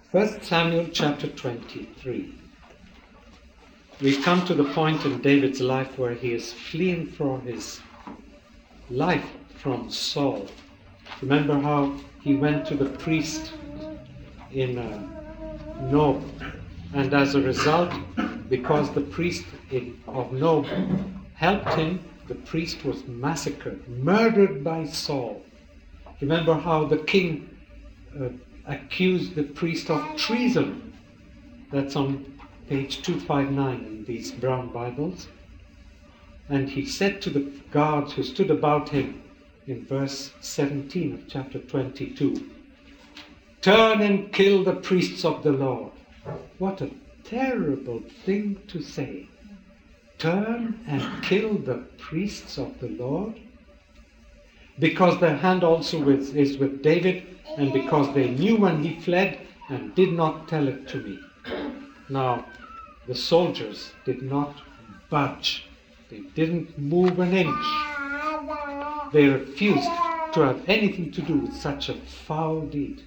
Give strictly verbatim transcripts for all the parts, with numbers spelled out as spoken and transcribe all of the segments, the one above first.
First Samuel chapter twenty-three. We come to the point in David's life where he is fleeing for his life from Saul. Remember how he went to the priest in uh, Nob, and as a result, because the priest in, of Nob helped him, the priest was massacred, murdered by Saul. Remember how the king uh, accused the priest of treason. That's on page two fifty-nine in these brown Bibles. And he said to the guards who stood about him in verse seventeen of chapter twenty-two, "Turn and kill the priests of the Lord." What a terrible thing to say. Turn and kill the priests of the Lord? Because their hand also with, is with David, and because they knew when he fled and did not tell it to me. Now, the soldiers did not budge. They didn't move an inch. They refused to have anything to do with such a foul deed.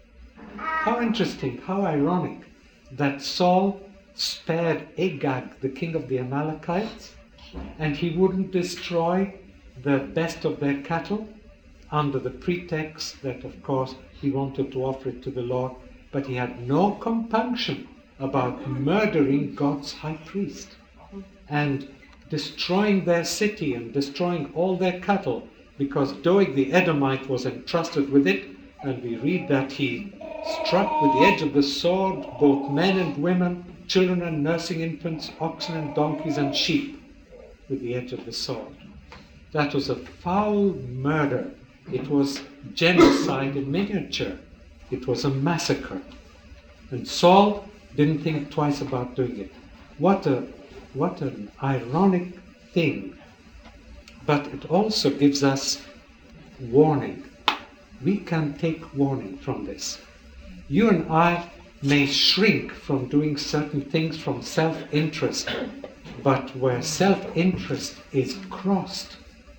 How interesting, how ironic that Saul spared Agag, the king of the Amalekites, and he wouldn't destroy the best of their cattle under the pretext that, of course, he wanted to offer it to the Lord, but he had no compunction about murdering God's high priest and destroying their city and destroying all their cattle, because Doeg the Edomite was entrusted with it, and we read that he struck with the edge of the sword both men and women, children and nursing infants, oxen and donkeys and sheep with the edge of the sword. That was a foul murder. It was genocide in miniature. It was a massacre. And Saul didn't think twice about doing it. What a what an ironic thing. But it also gives us warning. We can take warning from this. You and I may shrink from doing certain things from self-interest, but where self-interest is crossed,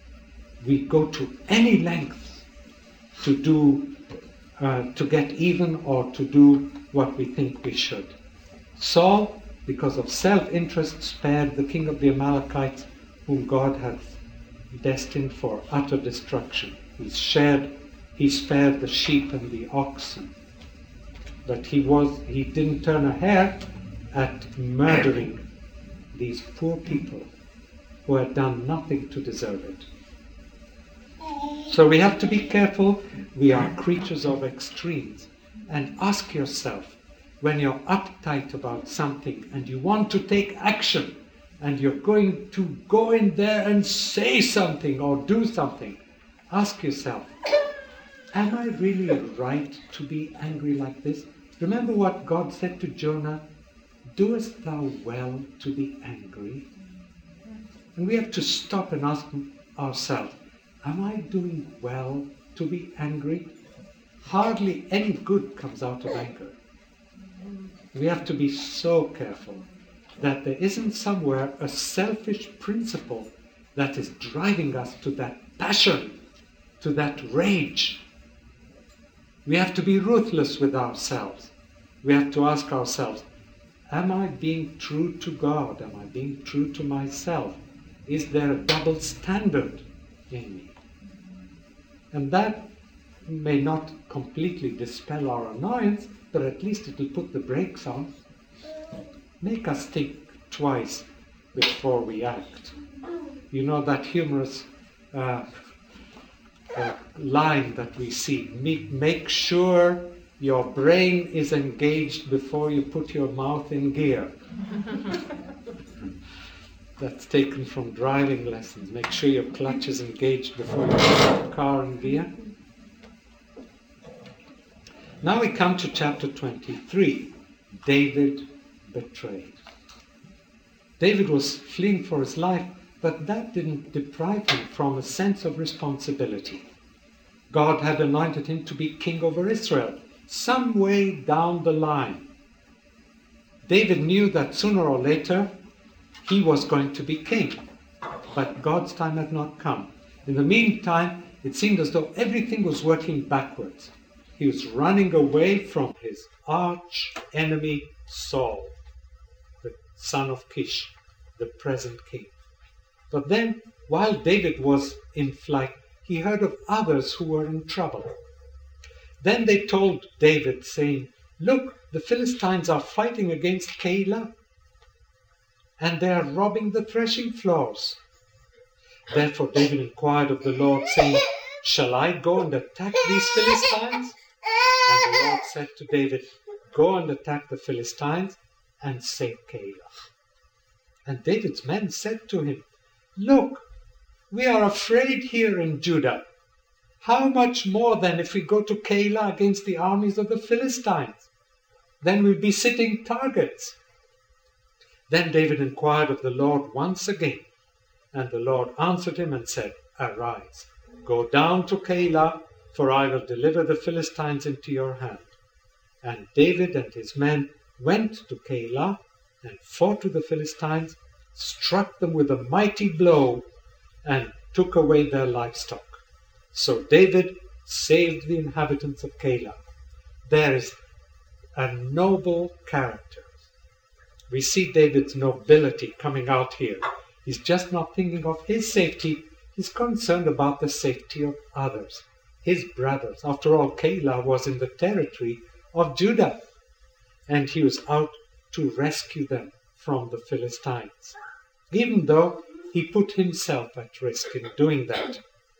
we go to any length to do, uh, to get even or to do what we think we should. Saul, because of self-interest, spared the king of the Amalekites, whom God had destined for utter destruction. He shared, he spared the sheep and the oxen. But he was he didn't turn a hair at murdering these poor people who had done nothing to deserve it. So we have to be careful. We are creatures of extremes. And ask yourself, when you're uptight about something and you want to take action and you're going to go in there and say something or do something, ask yourself, am I really right to be angry like this? Remember what God said to Jonah, "Doest thou well to be angry?" And we have to stop and ask ourselves, am I doing well to be angry? Hardly any good comes out of anger. We have to be so careful that there isn't somewhere a selfish principle that is driving us to that passion, to that rage. We have to be ruthless with ourselves. We have to ask ourselves, am I being true to God? Am I being true to myself? Is there a double standard in me? And that may not completely dispel our annoyance, but at least it will put the brakes on. Make us think twice before we act. You know that humorous uh, uh, line that we see, make, make sure your brain is engaged before you put your mouth in gear. That's taken from driving lessons. Make sure your clutch is engaged before you put the car in gear. Now we come to chapter twenty-three. David betrayed. David was fleeing for his life, but that didn't deprive him from a sense of responsibility. God had anointed him to be king over Israel, some way down the line. David knew that sooner or later he was going to be king, but God's time had not come. In the meantime, it seemed as though everything was working backwards. He He was running away from his arch enemy Saul, the son of Kish, the present king. But then, while David was in flight, he heard of others who were in trouble. Then they told David, saying, "Look, the Philistines are fighting against Keilah, and they are robbing the threshing floors." Therefore David inquired of the Lord, saying, "Shall I go and attack these Philistines?" And the Lord said to David, "Go and attack the Philistines and save Keilah." And David's men said to him, "Look, we are afraid here in Judah. How much more then if we go to Keilah against the armies of the Philistines? Then we'll be sitting targets." Then David inquired of the Lord once again, and the Lord answered him and said, "Arise, go down to Keilah, for I will deliver the Philistines into your hand." And David and his men went to Keilah and fought with the Philistines, struck them with a mighty blow, and took away their livestock. So David saved the inhabitants of Keilah. There is a noble character. We see David's nobility coming out here. He's just not thinking of his safety. He's concerned about the safety of others, his brothers. After all, Keilah was in the territory of Judah, and he was out to rescue them from the Philistines, even though he put himself at risk in doing that.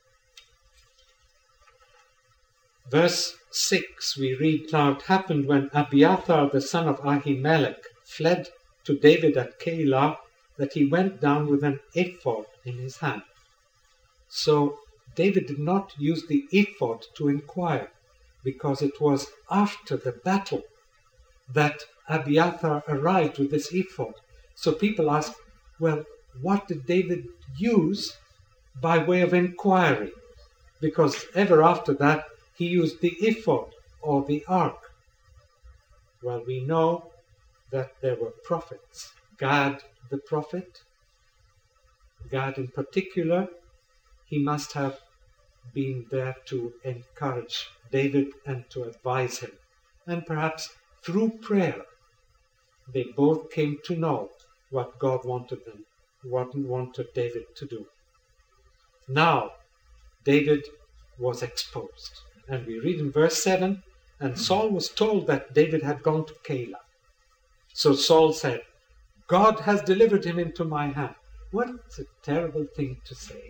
Verse six, we read, "Now it happened when Abiathar the son of Ahimelech fled to David at Keilah, that he went down with an ephod in his hand." So David did not use the ephod to inquire, because it was after the battle that Abiathar arrived with this ephod. So people ask, well, what did David use by way of inquiry? Because ever after that, he used the ephod or the ark. Well, we know that there were prophets. Gad the prophet, Gad in particular, he must have been there to encourage David and to advise him. And perhaps through prayer, they both came to know what God wanted them, what wanted David to do. Now, David was exposed. And we read in verse seven, "And Saul was told that David had gone to Keilah. So Saul said, 'God has delivered him into my hand.'" What a terrible thing to say.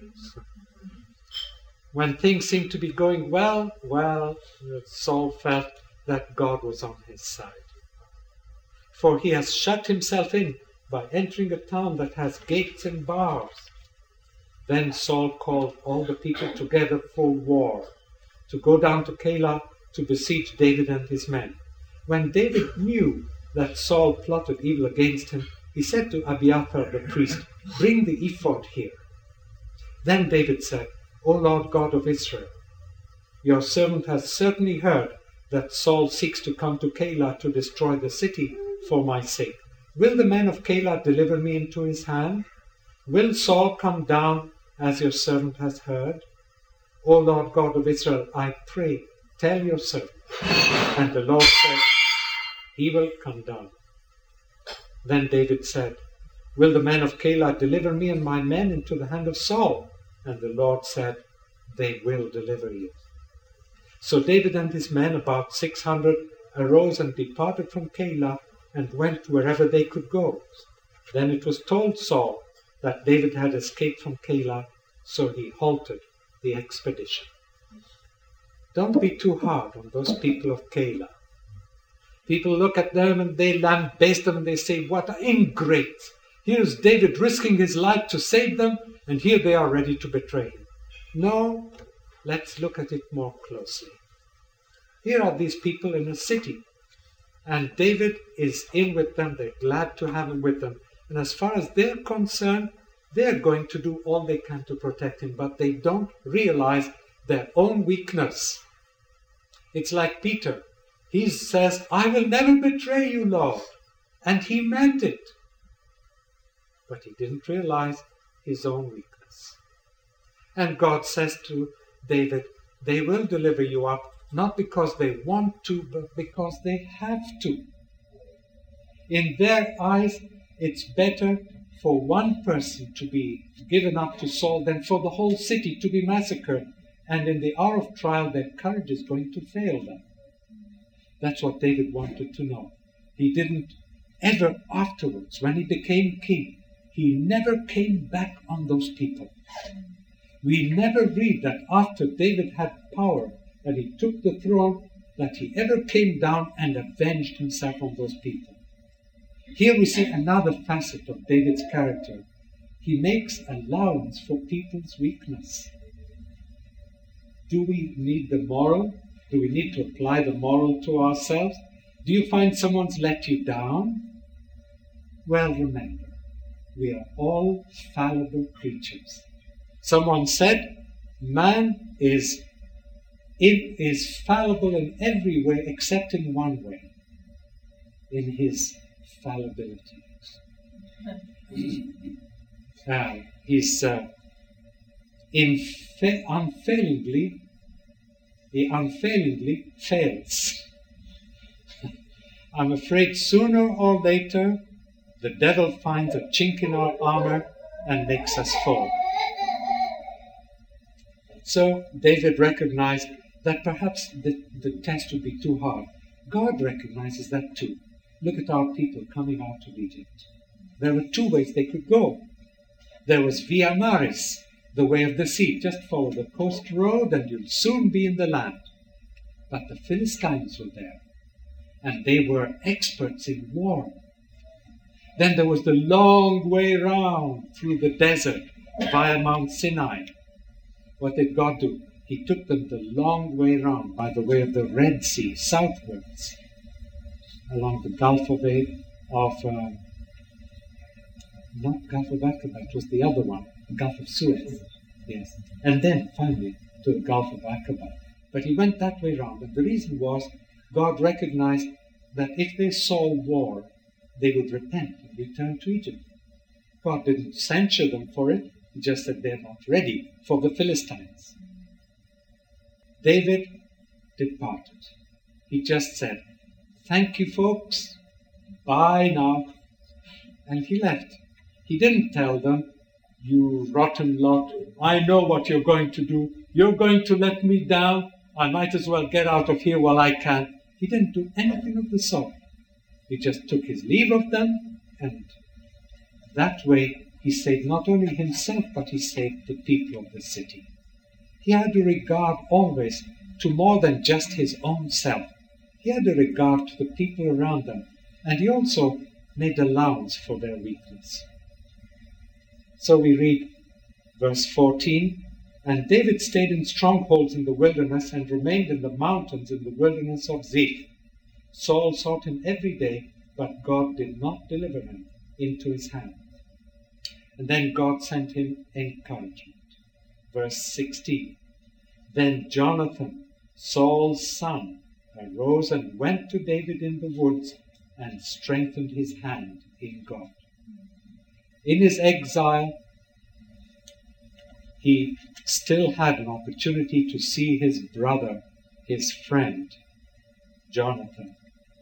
When things seemed to be going well, well, Saul felt that God was on his side. "For he has shut himself in by entering a town that has gates and bars." Then Saul called all the people together for war, to go down to Keilah to besiege David and his men. When David knew that Saul plotted evil against him, he said to Abiathar the priest, "Bring the ephod here." Then David said, "O Lord God of Israel, your servant has certainly heard that Saul seeks to come to Keilah to destroy the city for my sake. Will the men of Keilah deliver me into his hand? Will Saul come down as your servant has heard? O Lord God of Israel, I pray, tell your servant." And the Lord said, "He will come down." Then David said, "Will the men of Keilah deliver me and my men into the hand of Saul?" And the Lord said, "They will deliver you." So David and his men, about six hundred, arose and departed from Keilah and went wherever they could go. Then it was told Saul that David had escaped from Keilah, so he halted the expedition. Don't be too hard on those people of Keilah. People look at them and they lambaste them and they say, "What ingrates! Here's David risking his life to save them, and here they are ready to betray him." No, let's look at it more closely. Here are these people in a city, and David is in with them. They're glad to have him with them. And as far as they're concerned, they're going to do all they can to protect him, but they don't realize their own weakness. It's like Peter. He says, "I will never betray you, Lord." And he meant it. But he didn't realize his own weakness. And God says to David, "They will deliver you up, not because they want to, but because they have to. In their eyes, it's better for one person to be given up to Saul than for the whole city to be massacred. And in the hour of trial, their courage is going to fail them. That's what David wanted to know. He didn't ever afterwards, when he became king, he never came back on those people. We never read that after David had power, that he took the throne, that he ever came down and avenged himself on those people. Here we see another facet of David's character. He makes allowance for people's weakness. Do we need the moral? Do we need to apply the moral to ourselves? Do you find someone's let you down? Well, remember, we are all fallible creatures. Someone said, man is, in, is fallible in every way except in one way, in his fallibility. uh, he's uh, infa- unfailingly, he unfailingly fails. I'm afraid sooner or later, the devil finds a chink in our armor and makes us fall. So David recognized that perhaps the, the test would be too hard. God recognizes that too. Look at our people coming out of Egypt. There were two ways they could go. There was Via Maris, the way of the sea. Just follow the coast road and you'll soon be in the land. But the Philistines were there, and they were experts in war. Then there was the long way round through the desert via Mount Sinai. What did God do? He took them the long way round by the way of the Red Sea, southwards, along the Gulf of, A- of uh, not Gulf of Aqaba, it was the other one, the Gulf of Suez. Yes. And then finally to the Gulf of Aqaba. But he went that way round, and the reason was God recognized that if they saw war, they would repent and return to Egypt. God didn't censure them for it, he just said they're not ready for the Philistines. David departed. He just said, thank you folks, bye now. And he left. He didn't tell them, you rotten lot, I know what you're going to do. You're going to let me down. I might as well get out of here while I can. He didn't do anything of the sort. He just took his leave of them, and that way he saved not only himself, but he saved the people of the city. He had a regard always to more than just his own self. He had a regard to the people around them, and he also made allowance for their weakness. So we read verse fourteen, and David stayed in strongholds in the wilderness and remained in the mountains in the wilderness of Ziph. Saul sought him every day, but God did not deliver him into his hand. And then God sent him encouragement. Verse sixteen, then Jonathan, Saul's son, arose and went to David in the woods and strengthened his hand in God. In his exile, he still had an opportunity to see his brother, his friend, Jonathan.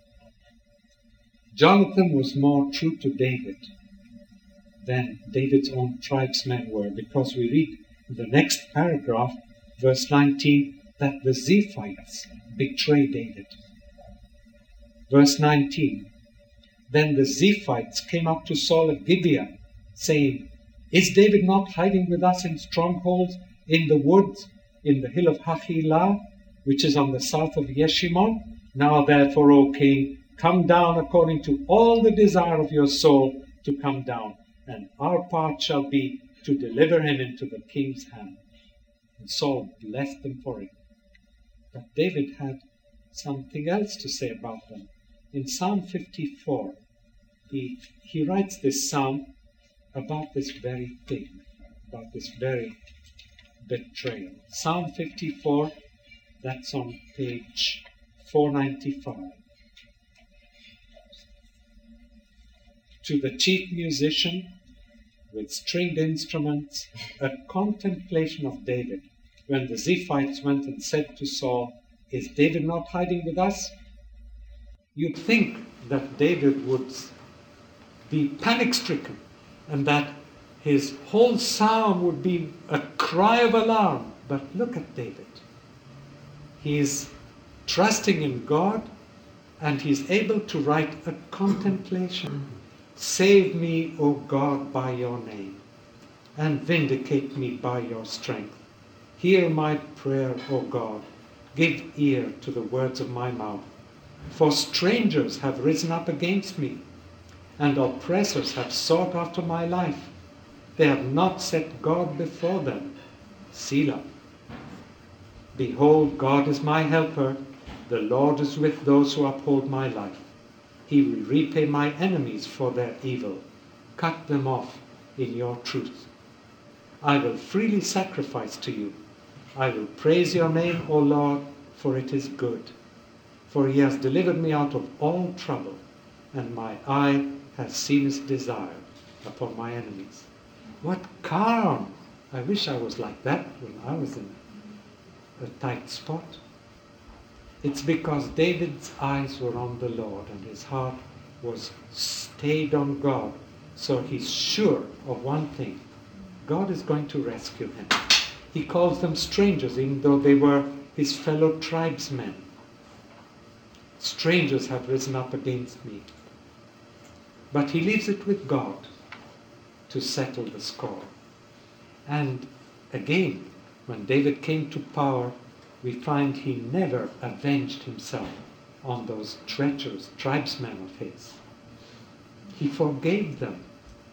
Jonathan was more true to David than David's own tribesmen were, because we read in the next paragraph, verse nineteen, that the Ziphites betray David. Verse nineteen, then the Ziphites came up to Saul at Gibeah, saying, is David not hiding with us in strongholds in the woods, in the hill of Hachilah, which is on the south of Yeshimon? Now therefore, O king, come down according to all the desire of your soul to come down, and our part shall be to deliver him into the king's hand. And Saul blessed them for it. But David had something else to say about them. In Psalm fifty-four, he, he writes this psalm about this very thing, about this very betrayal. Psalm fifty-four, that's on page four ninety-five. To the chief musician, with stringed instruments, a contemplation of David, when the Ziphites went and said to Saul, is David not hiding with us? You'd think that David would be panic-stricken and that his whole psalm would be a cry of alarm. But look at David. He is trusting in God, and he's able to write a contemplation. Save me, O God, by your name, and vindicate me by your strength. Hear my prayer, O God. Give ear to the words of my mouth. For strangers have risen up against me, and oppressors have sought after my life. They have not set God before them. Selah. Behold, God is my helper. The Lord is with those who uphold my life. He will repay my enemies for their evil. Cut them off in your truth. I will freely sacrifice to you. I will praise your name, O Lord, for it is good. For he has delivered me out of all trouble, and my eye has seen his desire upon my enemies. What calm! I wish I was like that when I was in a tight spot. It's because David's eyes were on the Lord and his heart was stayed on God. So he's sure of one thing. God is going to rescue him. He calls them strangers, even though they were his fellow tribesmen. Strangers have risen up against me. But he leaves it with God to settle the score. And again, when David came to power, we find he never avenged himself on those treacherous tribesmen of his. He forgave them.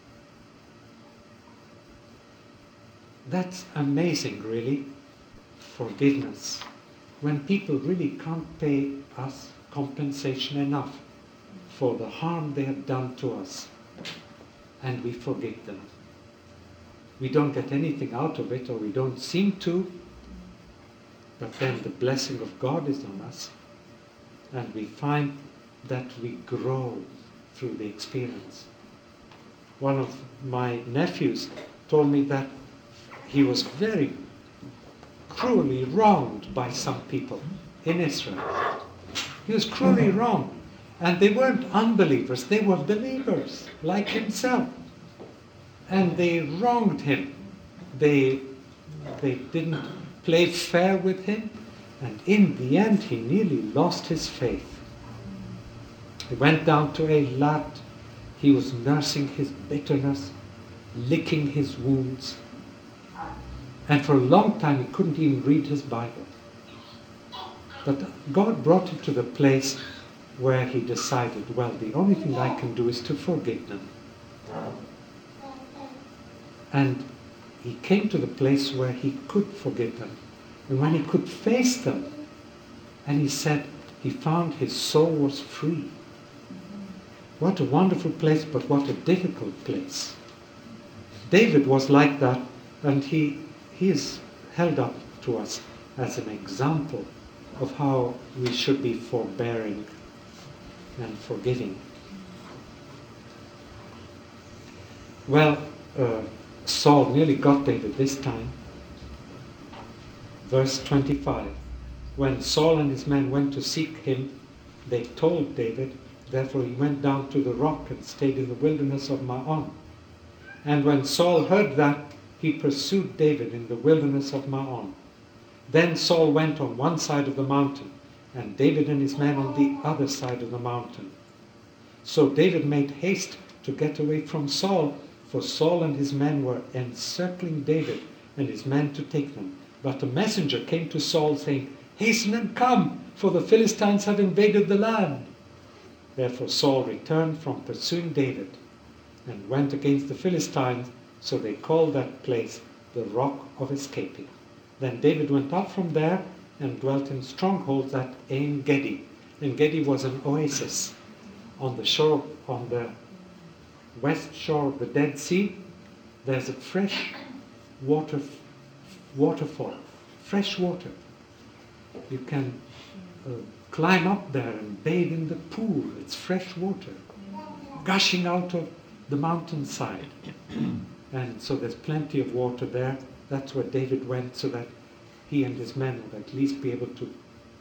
That's amazing, really, forgiveness. When people really can't pay us compensation enough for the harm they have done to us, and we forgive them. We don't get anything out of it, or we don't seem to, but then the blessing of God is on us, and we find that we grow through the experience. One of my nephews told me that he was very cruelly wronged by some people in Israel. He was cruelly wronged. And they weren't unbelievers, they were believers, like himself. And they wronged him. They, they didn't play fair with him. And in the end, he nearly lost his faith. He went down to Eilat. He was nursing his bitterness, licking his wounds. And for a long time, he couldn't even read his Bible. But God brought him to the place where he decided, well, the only thing I can do is to forgive them. And he came to the place where he could forgive them. And when he could face them, and he said he found his soul was free. What a wonderful place, but what a difficult place. David was like that, and he, he is held up to us as an example of how we should be forbearing and forgiving. Well, uh, Saul nearly got David this time. Verse twenty-five. When Saul and his men went to seek him, they told David. Therefore he went down to the rock and stayed in the wilderness of Maon. And when Saul heard that, he pursued David in the wilderness of Maon. Then Saul went on one side of the mountain, and David and his men on the other side of the mountain. So David made haste to get away from Saul, for Saul and his men were encircling David and his men to take them. But a messenger came to Saul saying, "Hasten and come, for the Philistines have invaded the land." Therefore Saul returned from pursuing David and went against the Philistines, so they called that place the Rock of Escaping. Then David went up from there and dwelt in strongholds at En Gedi. En Gedi was an oasis on the shore, on the west shore of the Dead Sea. There's a fresh water, waterfall, fresh water. You can uh, climb up there and bathe in the pool. It's fresh water, gushing out of the mountainside. And so there's plenty of water there. That's where David went, so that he and his men would at least be able to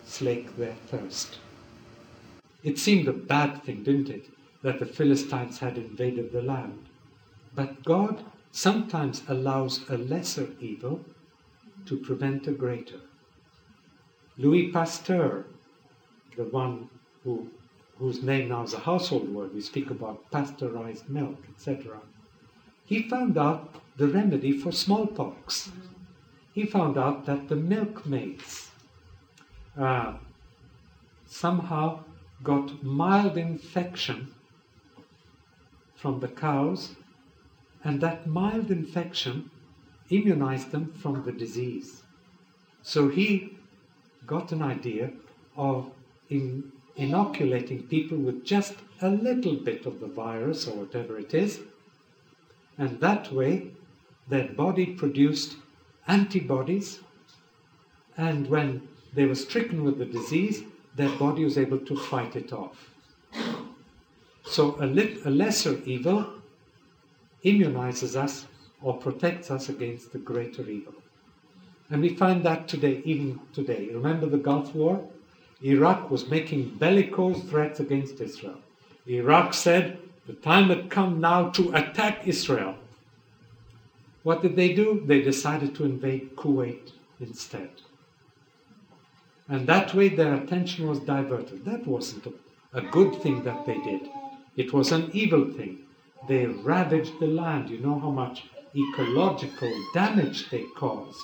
slake their thirst. It seemed a bad thing, didn't it, that the Philistines had invaded the land. But God sometimes allows a lesser evil to prevent a greater. Louis Pasteur, the one who, whose name now is a household word, we speak about pasteurized milk, et cetera, he found out the remedy for smallpox. He found out that the milkmaids uh, somehow got mild infection from the cows, and that mild infection immunized them from the disease. So he got an idea of in, inoculating people with just a little bit of the virus or whatever it is, and that way their body produced antibodies, and when they were stricken with the disease, their body was able to fight it off. So a, li- a lesser evil immunizes us or protects us against the greater evil. And we find that today, even today. Remember the Gulf War? Iraq was making bellicose threats against Israel. Iraq said, the time had come now to attack Israel. What did they do? They decided to invade Kuwait instead. And that way their attention was diverted. That wasn't a, a good thing that they did. It was an evil thing. They ravaged the land. You know how much ecological damage they caused.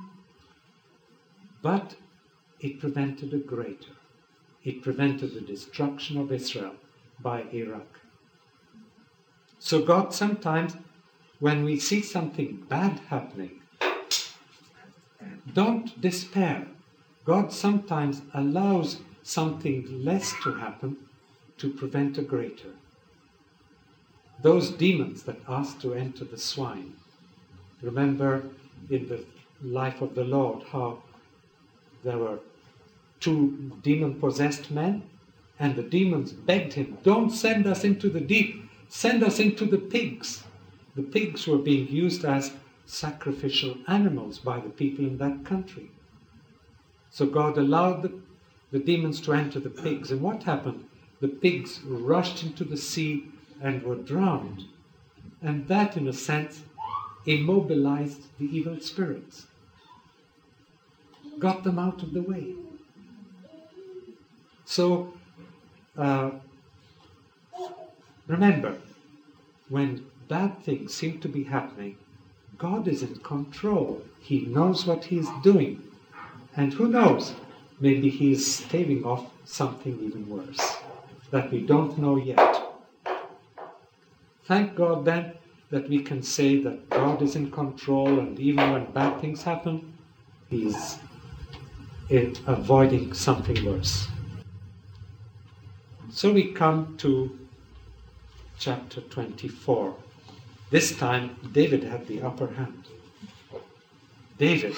But it prevented a greater. It prevented the destruction of Israel by Iraq. So God sometimes, when we see something bad happening, don't despair. God sometimes allows something less to happen to prevent a greater. Those demons that asked to enter the swine. Remember in the life of the Lord how there were two demon-possessed men, and the demons begged him, don't send us into the deep, send us into the pigs. The pigs were being used as sacrificial animals by the people in that country. So God allowed the, the demons to enter the pigs. And what happened? The pigs rushed into the sea and were drowned. And that, in a sense, immobilized the evil spirits. Got them out of the way. So, uh, remember, when bad things seem to be happening, God is in control. He knows what He's doing. And who knows, maybe He's staving off something even worse that we don't know yet. Thank God then that we can say that God is in control, and even when bad things happen, He's in avoiding something worse. So we come to chapter twenty-four. This time, David had the upper hand. David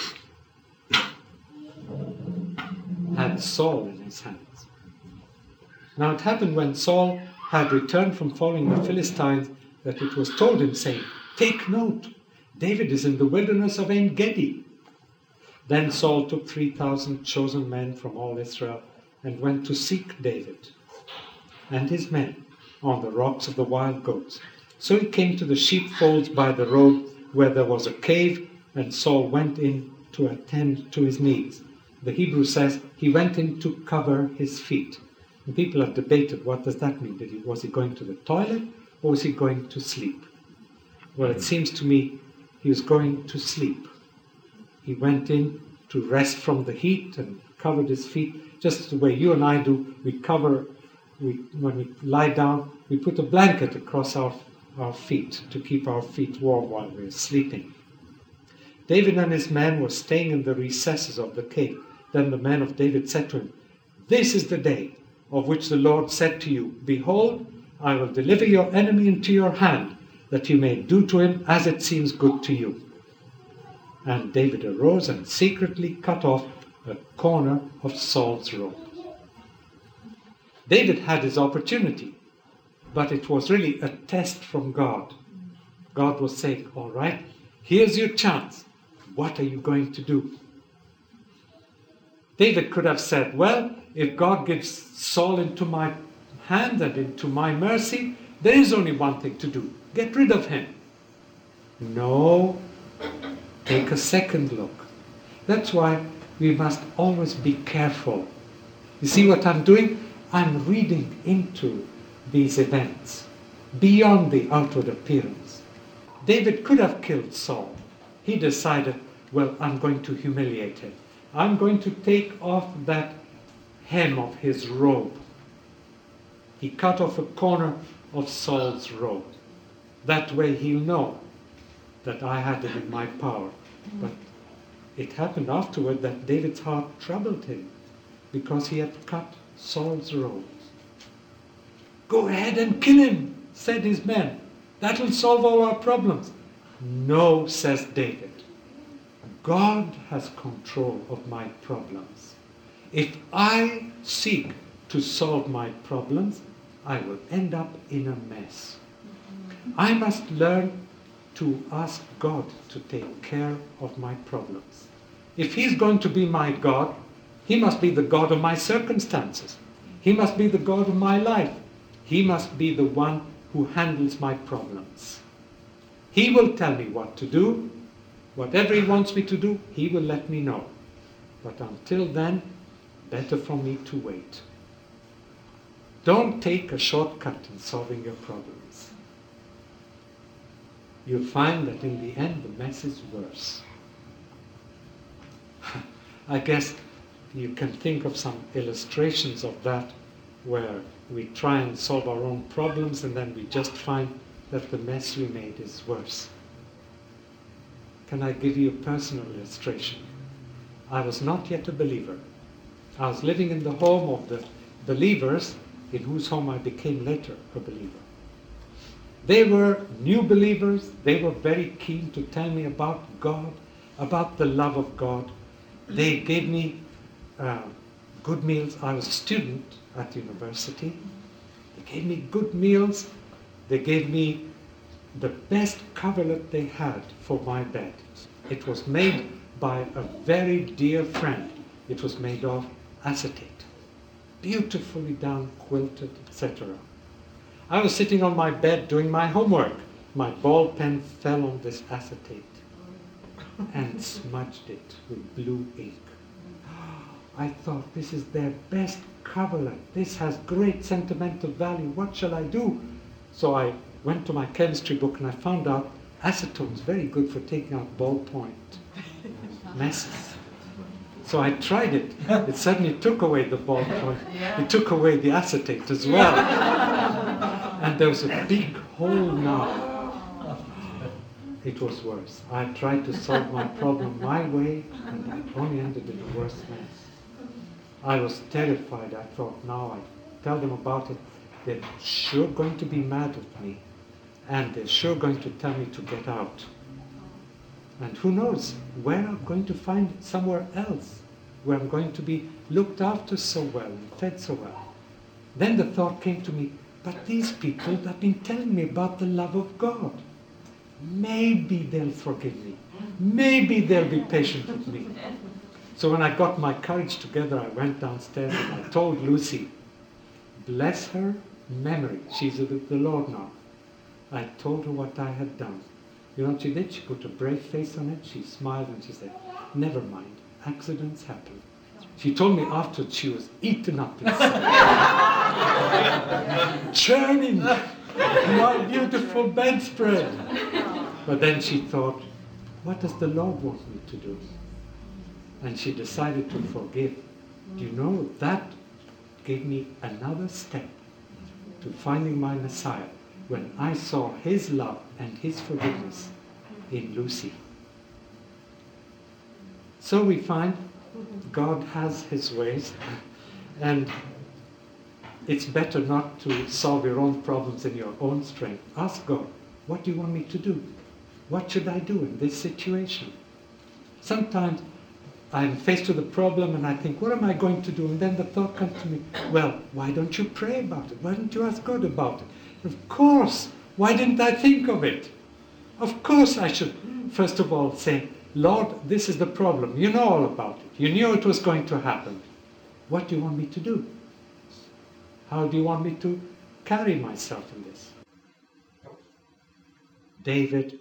had Saul in his hands. Now it happened when Saul had returned from following the Philistines that it was told him, saying, take note, David is in the wilderness of En-Gedi. Then Saul took three thousand chosen men from all Israel and went to seek David and his men on the rocks of the wild goats. So he came to the sheepfolds by the road where there was a cave, and Saul went in to attend to his needs. The Hebrew says he went in to cover his feet. And people have debated, what does that mean? Did he, was he going to the toilet or was he going to sleep? Well, it seems to me he was going to sleep. He went in to rest from the heat and covered his feet, just the way you and I do. We cover, we, when we lie down, we put a blanket across our, our feet to keep our feet warm while we're sleeping. David and his men were staying in the recesses of the cave. Then the men of David said to him, this is the day of which the Lord said to you, behold, I will deliver your enemy into your hand, that you may do to him as it seems good to you. And David arose and secretly cut off a corner of Saul's robe. David had his opportunity, but it was really a test from God. God was saying, all right, here's your chance. What are you going to do? David could have said, well, if God gives Saul into my hand and into my mercy, there is only one thing to do. Get rid of him. No. Take a second look. That's why we must always be careful. You see what I'm doing? I'm reading into these events beyond the outward appearance. David could have killed Saul. He decided, well, I'm going to humiliate him. I'm going to take off that hem of his robe. He cut off a corner of Saul's robe. That way he'll know that I had it in my power. But it happened afterward that David's heart troubled him because he had cut Saul's robe. Go ahead and kill him, said his men. That will solve all our problems. No, says David. God has control of my problems. If I seek to solve my problems, I will end up in a mess. I must learn to ask God to take care of my problems. If he's going to be my God, he must be the God of my circumstances. He must be the God of my life. He must be the one who handles my problems. He will tell me what to do. Whatever he wants me to do, he will let me know. But until then, better for me to wait. Don't take a shortcut in solving your problems. You'll find that in the end, the mess is worse. I guess you can think of some illustrations of that where we try and solve our own problems and then we just find that the mess we made is worse. Can I give you a personal illustration? I was not yet a believer. I was living in the home of the believers in whose home I became later a believer. They were new believers. They were very keen to tell me about God, about the love of God. They gave me uh, good meals. I was a student at university. They gave me good meals. They gave me the best coverlet they had for my bed. It was made by a very dear friend. It was made of acetate, beautifully down, quilted, et cetera. I was sitting on my bed doing my homework. My ball pen fell on this acetate and smudged it with blue ink. I thought, this is their best coverlet. This has great sentimental value. What shall I do? So I went to my chemistry book and I found out acetone is very good for taking out ballpoint messes. So I tried it. It suddenly took away the ballpoint. It took away the acetate as well. And there was a big hole now. It was worse. I tried to solve my problem my way and I only ended in a worse mess. I was terrified. I thought, now I tell them about it, they're sure going to be mad at me. And they're sure going to tell me to get out. And who knows where I'm going to find it somewhere else, where I'm going to be looked after so well and fed so well. Then the thought came to me, but these people have been telling me about the love of God. Maybe they'll forgive me. Maybe they'll be patient with me. So when I got my courage together, I went downstairs and I told Lucy, bless her memory, she's with the Lord now. I told her what I had done. You know what she did? She put a brave face on it, she smiled and she said, never mind, accidents happen. She told me afterwards she was eaten up inside. Churning my beautiful bedspread. But then she thought, what does the Lord want me to do? And she decided to forgive. Do you know, that gave me another step to finding my Messiah when I saw his love and his forgiveness in Lucy. So we find God has his ways, and it's better not to solve your own problems in your own strength. Ask God, what do you want me to do? What should I do in this situation? Sometimes I'm faced with a problem and I think, what am I going to do? And then the thought comes to me, well, why don't you pray about it? Why don't you ask God about it? Of course, why didn't I think of it? Of course I should, first of all, say, Lord, this is the problem. You know all about it. You knew it was going to happen. What do you want me to do? How do you want me to carry myself in this? David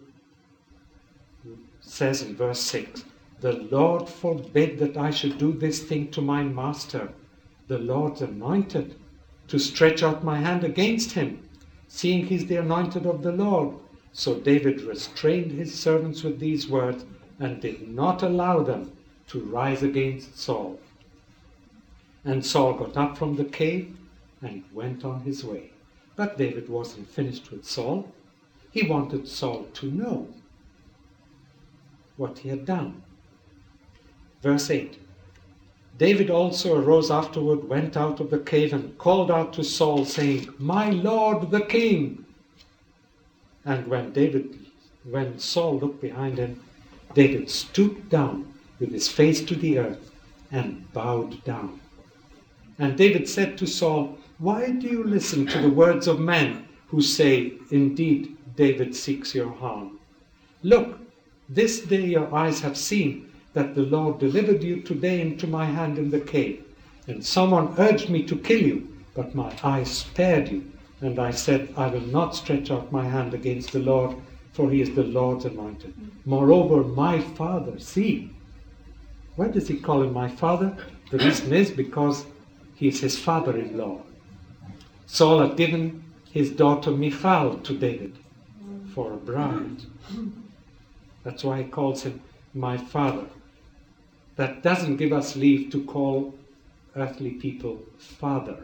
says in verse six, the Lord forbid that I should do this thing to my master, the Lord's anointed, to stretch out my hand against him, seeing he's the anointed of the Lord. So David restrained his servants with these words and did not allow them to rise against Saul. And Saul got up from the cave and went on his way. But David wasn't finished with Saul. He wanted Saul to know what he had done. Verse eight. David also arose afterward, went out of the cave, and called out to Saul, saying, My Lord the king. And when David, when Saul looked behind him, David stooped down with his face to the earth and bowed down. And David said to Saul, Why do you listen to the words of men who say, Indeed, David seeks your harm? Look, this day your eyes have seen that the Lord delivered you today into my hand in the cave. And someone urged me to kill you, but my eyes spared you. And I said, I will not stretch out my hand against the Lord, for he is the Lord's anointed. Moreover, my father, see. Why does he call him my father? The reason is because he is his father-in-law. Saul had given his daughter Michal to David for a bride. That's why he calls him my father. That doesn't give us leave to call earthly people father.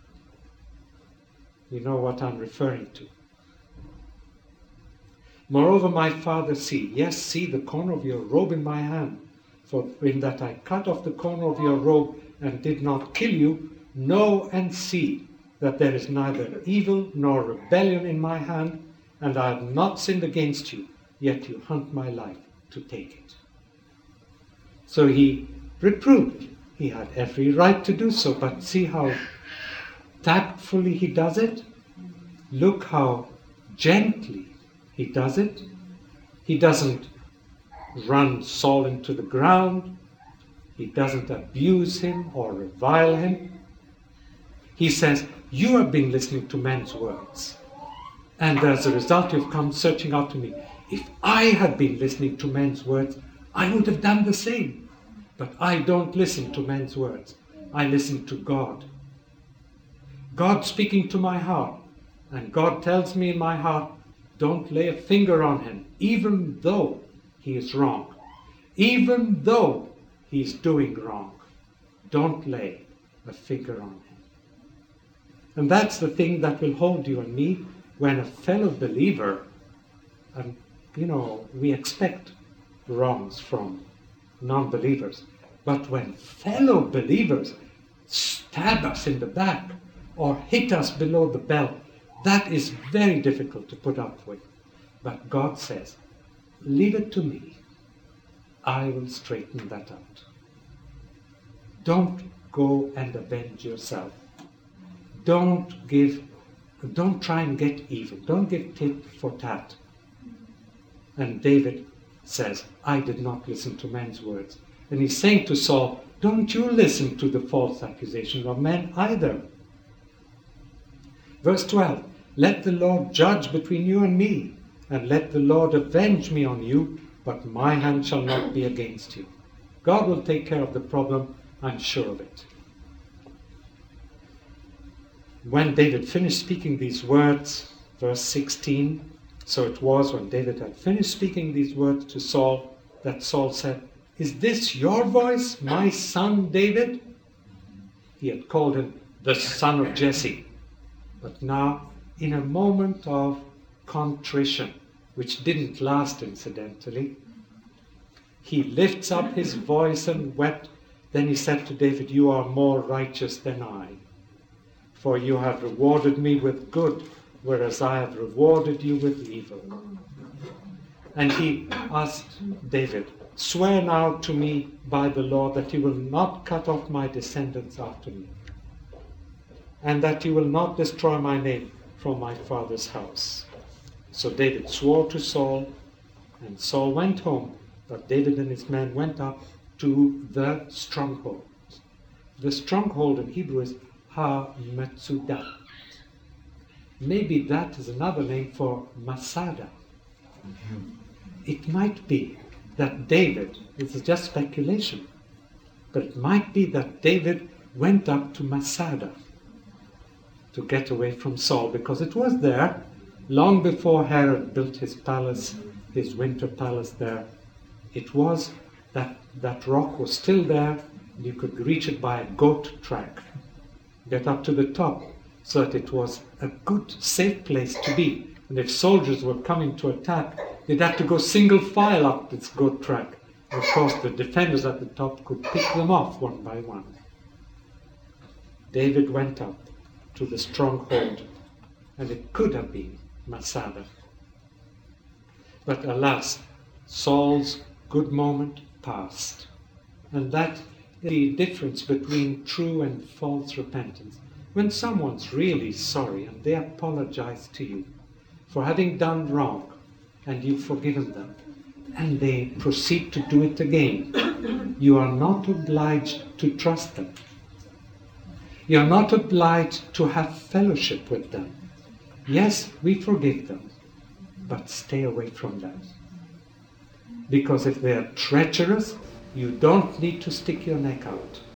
You know what I'm referring to. Moreover, my father, see, yes, see the corner of your robe in my hand, for in that I cut off the corner of your robe and did not kill you, know and see that there is neither evil nor rebellion in my hand, and I have not sinned against you, yet you hunt my life to take it. So he reproved. He had every right to do so, but see how tactfully he does it? Look how gently he does it. He doesn't run Saul into the ground. He doesn't abuse him or revile him. He says, you have been listening to men's words, and as a result you've come searching out to me. If I had been listening to men's words, I would have done the same. But I don't listen to men's words. I listen to God. God speaking to my heart. And God tells me in my heart, don't lay a finger on him, even though he is wrong. Even though he's doing wrong. Don't lay a finger on him. And that's the thing that will hold you and me when a fellow believer, and you know, we expect wrongs from non-believers. But when fellow believers stab us in the back or hit us below the belt, that is very difficult to put up with. But God says, leave it to me. I will straighten that out. Don't go and avenge yourself. Don't give, don't try and get even. Don't give tit for tat. And David says, I did not listen to men's words. And he's saying to Saul, don't you listen to the false accusation of men either. Verse twelve, let the Lord judge between you and me, and let the Lord avenge me on you, but my hand shall not be against you. God will take care of the problem, I'm sure of it. When David finished speaking these words, verse sixteen, so it was when David had finished speaking these words to Saul, that Saul said, is this your voice, my son David? He had called him the son of Jesse. But now, in a moment of contrition, which didn't last incidentally, he lifts up his voice and wept. Then he said to David, you are more righteous than I, for you have rewarded me with good, whereas I have rewarded you with evil. And he asked David, swear now to me by the Lord that you will not cut off my descendants after me, and that you will not destroy my name from my father's house. So David swore to Saul, and Saul went home But David and his men went up to the stronghold. The stronghold in Hebrew is Ha-Metzudah. Maybe that is another name for Masada. It might be that David, this is just speculation, but it might be that David went up to Masada to get away from Saul, because it was there long before Herod built his palace, his winter palace there. It was that that rock was still there, and you could reach it by a goat track, get up to the top, so that it was a good, safe place to be. And if soldiers were coming to attack, they'd have to go single file up this goat track. And of course, the defenders at the top could pick them off one by one. David went up to the stronghold, and it could have been Masada. But alas, Saul's good moment passed. And that is the difference between true and false repentance. When someone's really sorry and they apologize to you for having done wrong, and you've forgiven them, and they proceed to do it again, you are not obliged to trust them. You are not obliged to have fellowship with them. Yes, we forgive them, but stay away from them. Because if they are treacherous, you don't need to stick your neck out.